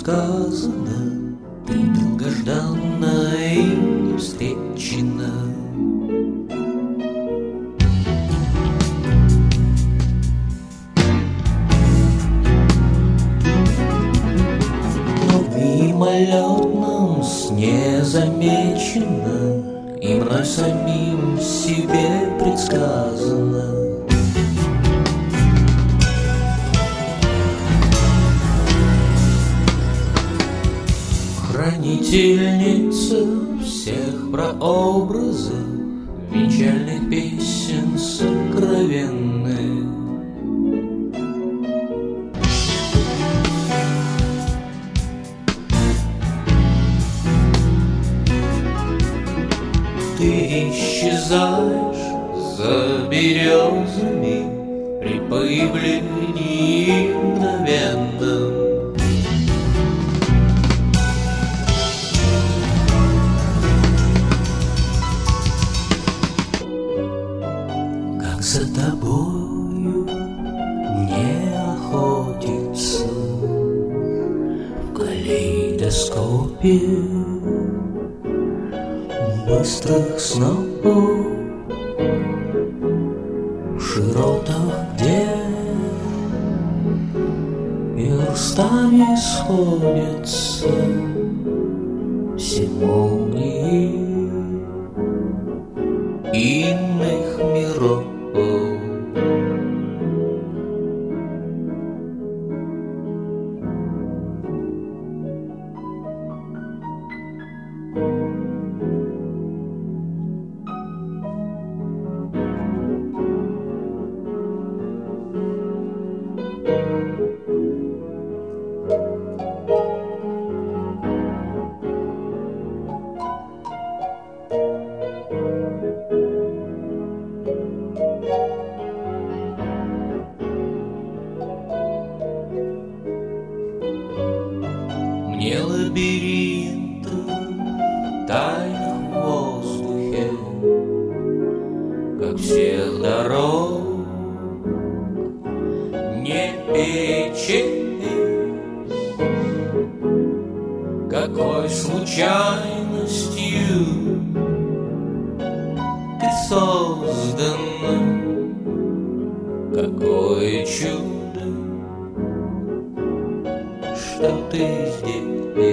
сказано, ты долгожданна и не встречена. Но в мимолетном сне замечено и мной самим себе предсказано. Хранительница всех прообразов, венчальных песен сокровенных. Ты исчезаешь за березами при появлении мгновенном. За тобою не охотиться в калейдоскопе быстрых снопов, в широтах, где верстами сходятся все молнии иных миров. Мне лабиринты тайных в воздухе, как всех дорог, не перечесть, какой случайностью ты создана, какое чудо, что ты здесь.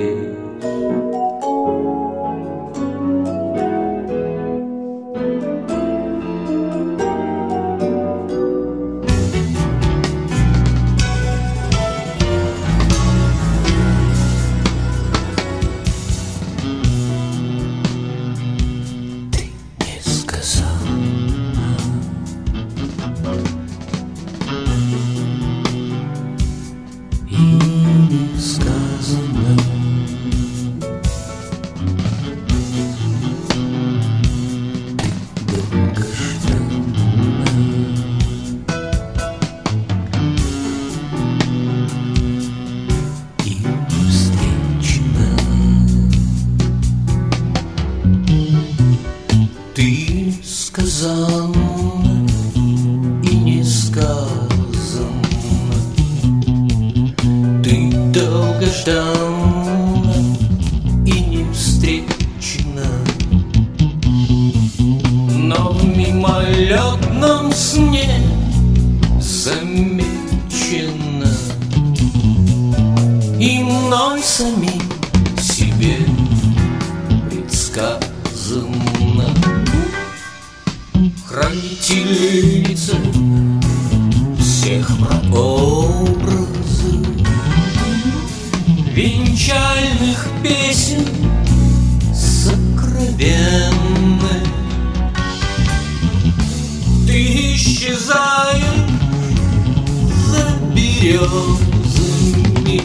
Ты сказал и не сказано, ты долгожданна и не встречена, но в мимолетном сне замечена и мной самим себе предсказано. Хранительница всех прообразов, венчальных песен сокровенных. Ты исчезаешь за березами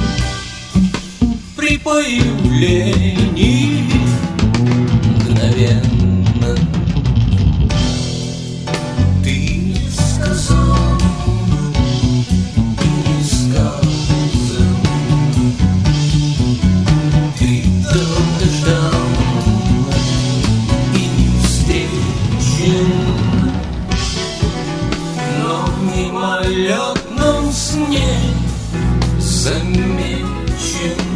при появлении мгновенно. В мимолетном сне замечена этим